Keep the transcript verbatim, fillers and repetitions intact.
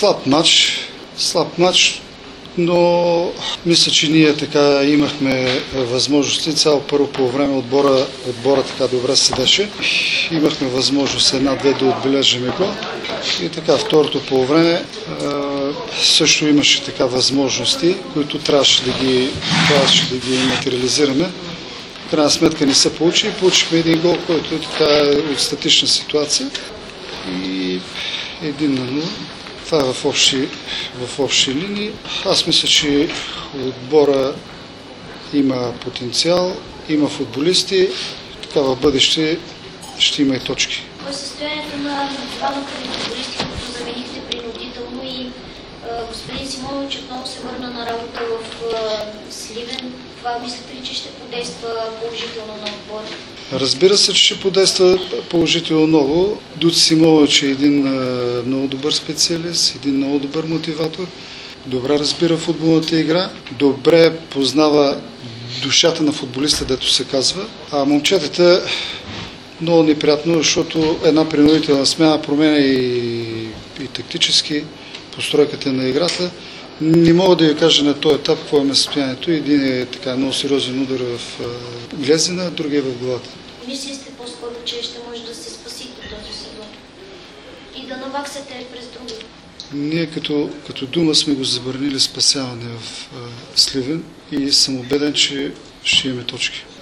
Слаб матч, слаб матч, но мисля, че ние така имахме възможности. Цяло първо по време отбора, отбора така добре седеше. Имахме възможност една-две да отбележим гол. И така, второто по време също имаше така възможности, които трябваше да ги, трябваше да ги материализираме. В крайна сметка не се получи и получихме един гол, който е така от статична ситуация. И един на нула. Това е в общи, в общи линии. Аз мисля, че отбора има потенциал, има футболисти, така в бъдеще ще има и точки. Какво е състоянието на двамата футболисти, които заменихте принудително и а, господин Симонович отново се върна на работа в а, Сливен? Това мислите ли, че ще подейства положително на отбора? Разбира се, че ще подейства положително много. Доци Симонович е един а, много добър специалист, един много добър мотиватор. Добре разбира футболната игра, добре познава душата на футболиста, дето се казва. А момчетата много неприятно, защото една принудителна смяна променя и, и тактически постройката на играта. Не мога да ви кажа на този етап какво е състоянието. Един е така много сериозен удар в глезена, другия в главата. Мисли сте по-скоро, че ще може да се спасите този сезон и да наваксате през други? Ние като, като дума сме го забранили спасяване в а, Сливен и съм убеден, че ще имаме точки.